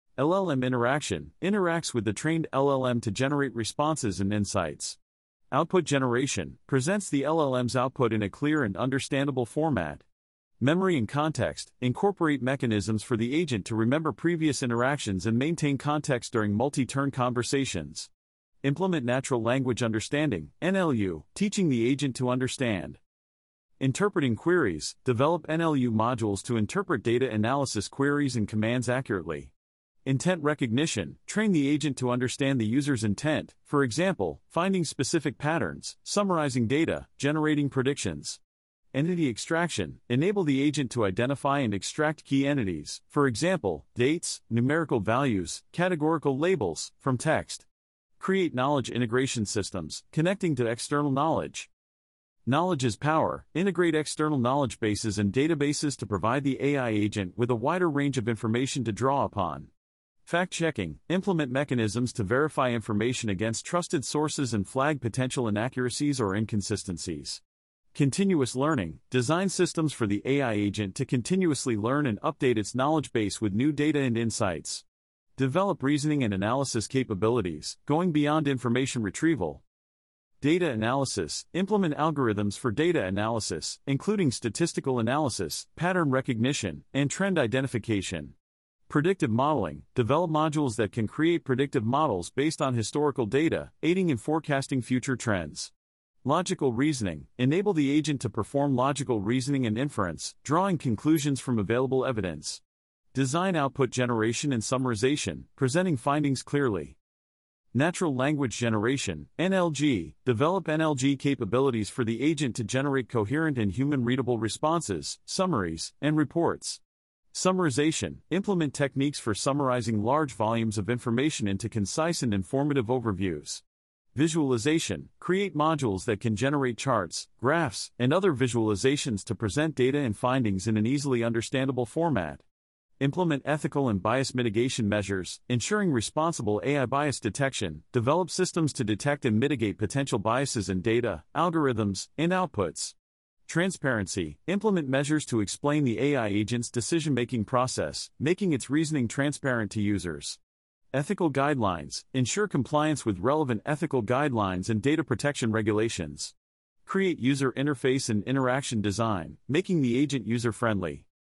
LLM interaction. Interacts with the trained LLM to generate responses and insights. Output generation. Presents the LLM's output in a clear and understandable format. Memory and context. Incorporate mechanisms for the agent to remember previous interactions and maintain context during multi-turn conversations. Implement natural language understanding, NLU, teaching the agent to understand. Interpreting queries. Develop NLU modules to interpret data analysis queries and commands accurately. Intent recognition. Train the agent to understand the user's intent, for example, finding specific patterns, summarizing data, generating predictions. Entity extraction. Enable the agent to identify and extract key entities, for example, dates, numerical values, categorical labels, from text. Create knowledge integration systems, connecting to external knowledge. Knowledge is power. Integrate external knowledge bases and databases to provide the AI agent with a wider range of information to draw upon. Fact-checking. Implement mechanisms to verify information against trusted sources and flag potential inaccuracies or inconsistencies. Continuous learning. Design systems for the AI agent to continuously learn and update its knowledge base with new data and insights. Develop reasoning and analysis capabilities, going beyond information retrieval. Data analysis. Implement algorithms for data analysis, including statistical analysis, pattern recognition, and trend identification. Predictive modeling. Develop modules that can create predictive models based on historical data, aiding in forecasting future trends. Logical reasoning. Enable the agent to perform logical reasoning and inference, drawing conclusions from available evidence. Design output generation and summarization, presenting findings clearly. Natural language generation, NLG. Develop NLG capabilities for the agent to generate coherent and human-readable responses, summaries, and reports. Summarization. Implement techniques for summarizing large volumes of information into concise and informative overviews. Visualization. Create modules that can generate charts, graphs, and other visualizations to present data and findings in an easily understandable format. Implement ethical and bias mitigation measures, ensuring responsible AI bias detection. Develop systems to detect and mitigate potential biases in data, algorithms, and outputs. Transparency. Implement measures to explain the AI agent's decision-making process, making its reasoning transparent to users. Ethical guidelines. Ensure compliance with relevant ethical guidelines and data protection regulations. Create user interface and interaction design, making the agent user-friendly.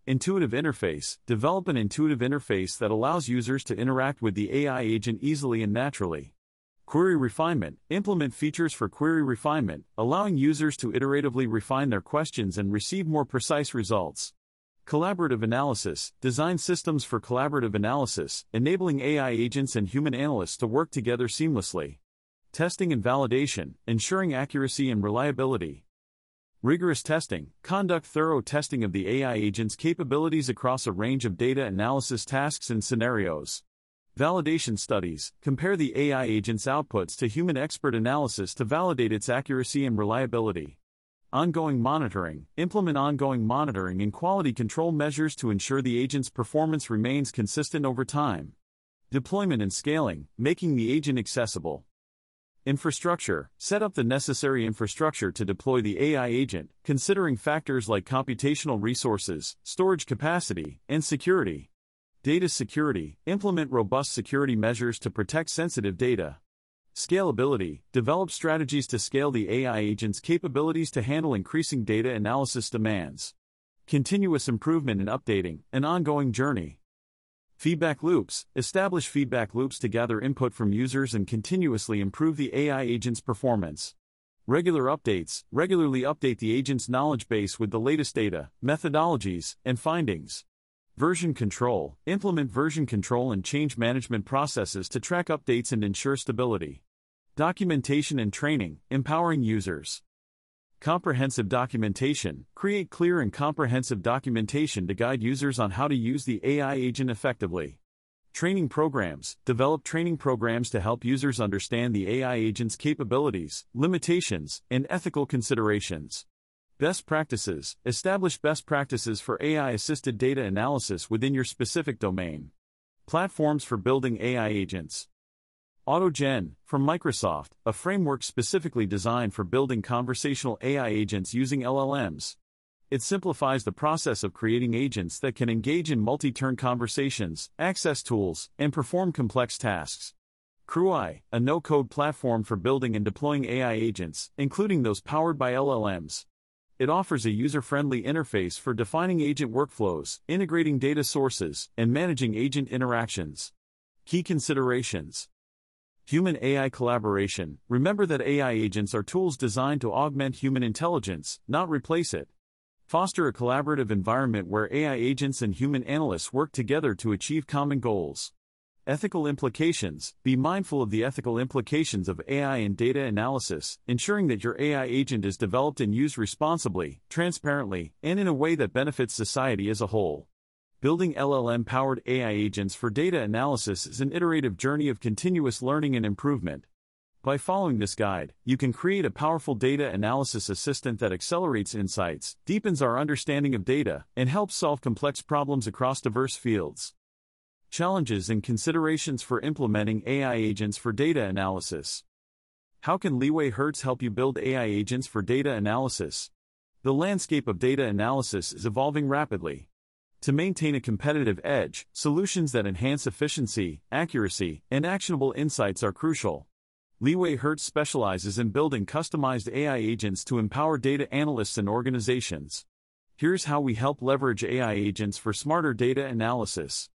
Intuitive interface. Develop an intuitive interface that allows users to interact with the AI agent easily and naturally. Query refinement. Implement features for query refinement, allowing users to iteratively refine their questions and receive more precise results. Collaborative analysis. Design systems for collaborative analysis, enabling AI agents and human analysts to work together seamlessly. Testing and validation, ensuring accuracy and reliability. Rigorous testing. Conduct thorough testing of the AI agent's capabilities across a range of data analysis tasks and scenarios. Validation studies. Compare the AI agent's outputs to human expert analysis to validate its accuracy and reliability. Ongoing monitoring. Implement ongoing monitoring and quality control measures to ensure the agent's performance remains consistent over time. Deployment and scaling, making the agent accessible. Infrastructure. Set up the necessary infrastructure to deploy the AI agent, considering factors like computational resources, storage capacity, and security. Data security. Implement robust security measures to protect sensitive data. Scalability. Develop strategies to scale the AI agent's capabilities to handle increasing data analysis demands. Continuous improvement and updating, an ongoing journey. Feedback loops. Establish feedback loops to gather input from users and continuously improve the AI agent's performance. Regular updates. Regularly update the agent's knowledge base with the latest data, methodologies, and findings. Version control. Implement version control and change management processes to track updates and ensure stability. Documentation and training, empowering users. Comprehensive documentation. Create clear and comprehensive documentation to guide users on how to use the AI agent effectively. Training programs. Develop training programs to help users understand the AI agent's capabilities, limitations, and ethical considerations. Best practices. Establish best practices for AI-assisted data analysis within your specific domain. Platforms for building AI agents. AutoGen, from Microsoft, a framework specifically designed for building conversational AI agents using LLMs. It simplifies the process of creating agents that can engage in multi-turn conversations, access tools, and perform complex tasks. CrewEye, a no-code platform for building and deploying AI agents, including those powered by LLMs. It offers a user-friendly interface for defining agent workflows, integrating data sources, and managing agent interactions. Key considerations. Human-AI collaboration. Remember that AI agents are tools designed to augment human intelligence, not replace it. Foster a collaborative environment where AI agents and human analysts work together to achieve common goals. Ethical implications. Be mindful of the ethical implications of AI and data analysis, ensuring that your AI agent is developed and used responsibly, transparently, and in a way that benefits society as a whole. Building LLM-powered AI agents for data analysis is an iterative journey of continuous learning and improvement. By following this guide, you can create a powerful data analysis assistant that accelerates insights, deepens our understanding of data, and helps solve complex problems across diverse fields. Challenges and considerations for implementing AI agents for data analysis. How can LeewayHertz help you build AI agents for data analysis? The landscape of data analysis is evolving rapidly. To maintain a competitive edge, solutions that enhance efficiency, accuracy, and actionable insights are crucial. LeewayHertz specializes in building customized AI agents to empower data analysts and organizations. Here's how we help leverage AI agents for smarter data analysis.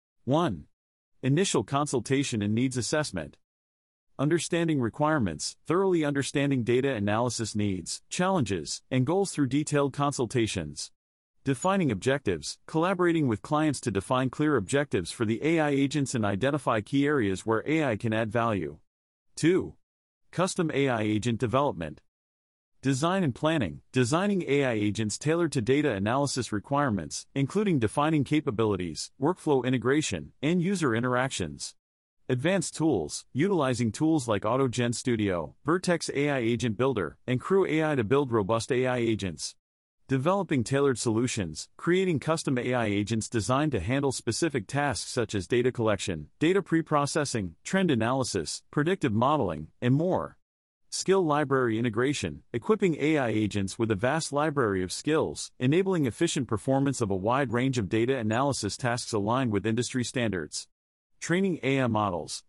1. Initial consultation and needs assessment. Understanding requirements, thoroughly understanding data analysis needs, challenges, and goals through detailed consultations. Defining objectives, collaborating with clients to define clear objectives for the AI agents and identify key areas where AI can add value. 2. Custom AI agent development. Design and planning, designing AI agents tailored to data analysis requirements, including defining capabilities, workflow integration, and user interactions. Advanced tools, utilizing tools like AutoGen Studio, Vertex AI Agent Builder, and CrewEye to build robust AI agents. Developing tailored solutions, creating custom AI agents designed to handle specific tasks such as data collection, data preprocessing, trend analysis, predictive modeling, and more. Skill library integration, equipping AI agents with a vast library of skills, enabling efficient performance of a wide range of data analysis tasks aligned with industry standards. Training AI models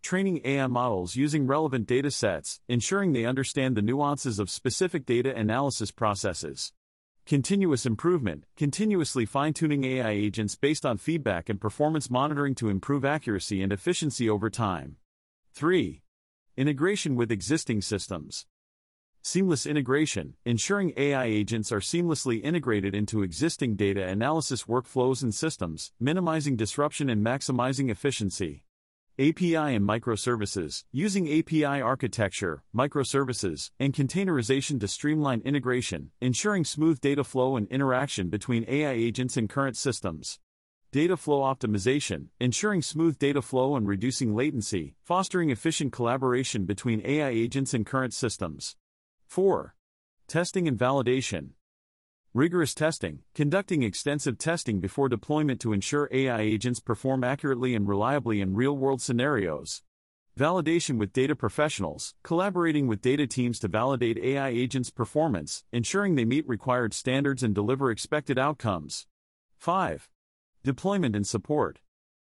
using relevant data sets, ensuring they understand the nuances of specific data analysis processes. Continuous improvement, continuously fine-tuning AI agents based on feedback and performance monitoring to improve accuracy and efficiency over time. 3. Integration with existing systems. Seamless integration, ensuring AI agents are seamlessly integrated into existing data analysis workflows and systems, minimizing disruption and maximizing efficiency. API and microservices, using API architecture, microservices, and containerization to streamline integration, ensuring smooth data flow and interaction between AI agents and current systems. Data flow optimization, ensuring smooth data flow and reducing latency, fostering efficient collaboration between AI agents and current systems. 4. Testing and validation. Rigorous testing, conducting extensive testing before deployment to ensure AI agents perform accurately and reliably in real-world scenarios. Validation with data professionals, collaborating with data teams to validate AI agents' performance, ensuring they meet required standards and deliver expected outcomes. 5. Deployment and support.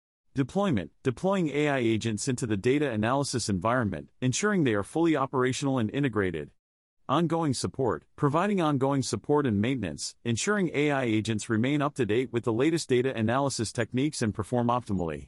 Deploying AI agents into the data analysis environment, ensuring they are fully operational and integrated. Ongoing support, providing ongoing support and maintenance, ensuring AI agents remain up to date with the latest data analysis techniques and perform optimally.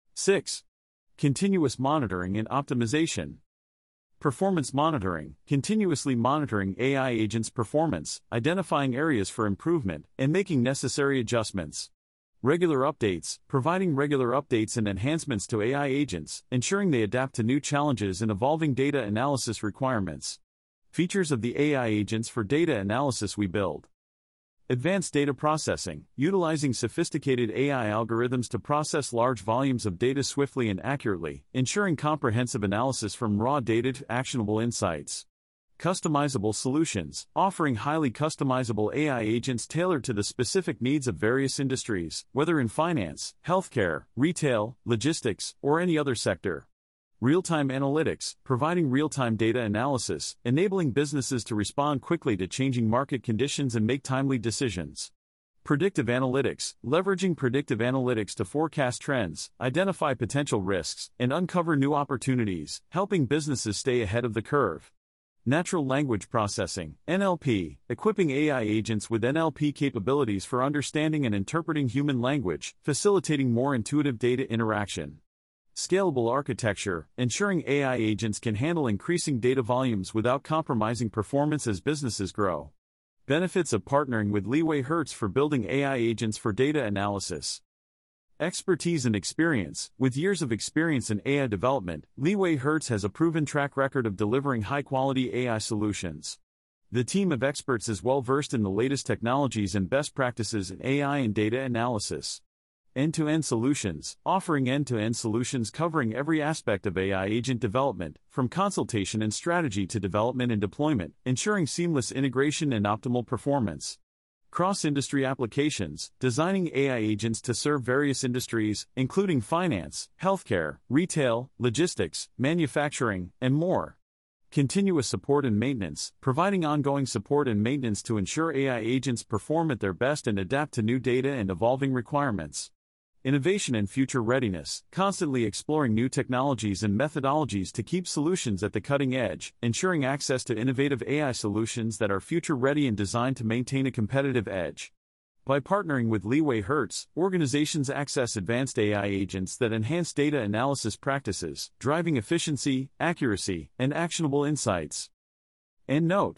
6. Continuous monitoring and optimization. Performance monitoring, continuously monitoring AI agents' performance, identifying areas for improvement, and making necessary adjustments. Regular updates, providing regular updates and enhancements to AI agents, ensuring they adapt to new challenges and evolving data analysis requirements. Features of the AI agents for data analysis we build. Advanced data processing, utilizing sophisticated AI algorithms to process large volumes of data swiftly and accurately, ensuring comprehensive analysis from raw data to actionable insights. Customizable solutions, offering highly customizable AI agents tailored to the specific needs of various industries, whether in finance, healthcare, retail, logistics, or any other sector. Real-time analytics, providing real-time data analysis, enabling businesses to respond quickly to changing market conditions and make timely decisions. Predictive analytics, leveraging predictive analytics to forecast trends, identify potential risks, and uncover new opportunities, helping businesses stay ahead of the curve. Natural language processing, NLP, equipping AI agents with NLP capabilities for understanding and interpreting human language, facilitating more intuitive data interaction. Scalable architecture, ensuring AI agents can handle increasing data volumes without compromising performance as businesses grow. Benefits of partnering with LeewayHertz for building AI agents for data analysis. Expertise and experience. With years of experience in AI development, LeewayHertz has a proven track record of delivering high-quality AI solutions. The team of experts is well-versed in the latest technologies and best practices in AI and data analysis. End-to-end solutions, offering end-to-end solutions covering every aspect of AI agent development, from consultation and strategy to development and deployment, ensuring seamless integration and optimal performance. Cross-industry applications, designing AI agents to serve various industries, including finance, healthcare, retail, logistics, manufacturing, and more. Continuous support and maintenance, providing ongoing support and maintenance to ensure AI agents perform at their best and adapt to new data and evolving requirements. Innovation and future readiness, constantly exploring new technologies and methodologies to keep solutions at the cutting edge, ensuring access to innovative AI solutions that are future-ready and designed to maintain a competitive edge. By partnering with LeewayHertz, organizations access advanced AI agents that enhance data analysis practices, driving efficiency, accuracy, and actionable insights. End note.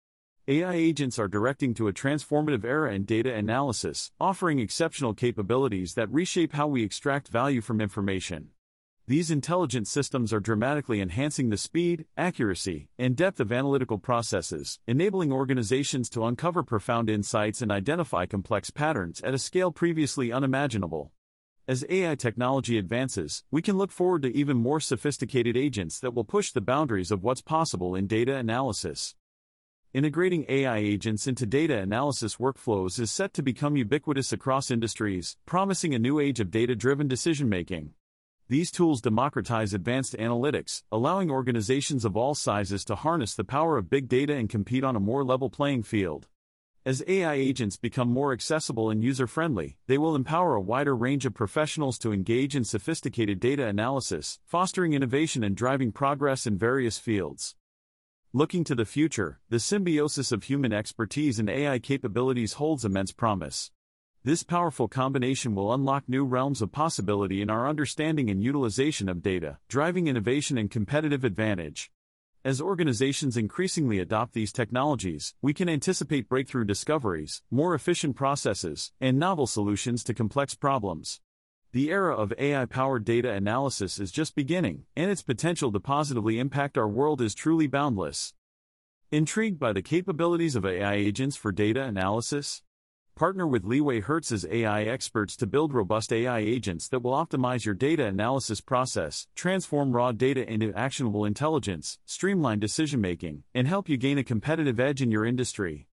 AI agents are directing to a transformative era in data analysis, offering exceptional capabilities that reshape how we extract value from information. These intelligent systems are dramatically enhancing the speed, accuracy, and depth of analytical processes, enabling organizations to uncover profound insights and identify complex patterns at a scale previously unimaginable. As AI technology advances, we can look forward to even more sophisticated agents that will push the boundaries of what's possible in data analysis. Integrating AI agents into data analysis workflows is set to become ubiquitous across industries, promising a new age of data-driven decision-making. These tools democratize advanced analytics, allowing organizations of all sizes to harness the power of big data and compete on a more level playing field. As AI agents become more accessible and user-friendly, they will empower a wider range of professionals to engage in sophisticated data analysis, fostering innovation and driving progress in various fields. Looking to the future, the symbiosis of human expertise and AI capabilities holds immense promise. This powerful combination will unlock new realms of possibility in our understanding and utilization of data, driving innovation and competitive advantage. As organizations increasingly adopt these technologies, we can anticipate breakthrough discoveries, more efficient processes, and novel solutions to complex problems. The era of AI-powered data analysis is just beginning, and its potential to positively impact our world is truly boundless. Intrigued by the capabilities of AI agents for data analysis? Partner with LeewayHertz's AI experts to build robust AI agents that will optimize your data analysis process, transform raw data into actionable intelligence, streamline decision-making, and help you gain a competitive edge in your industry.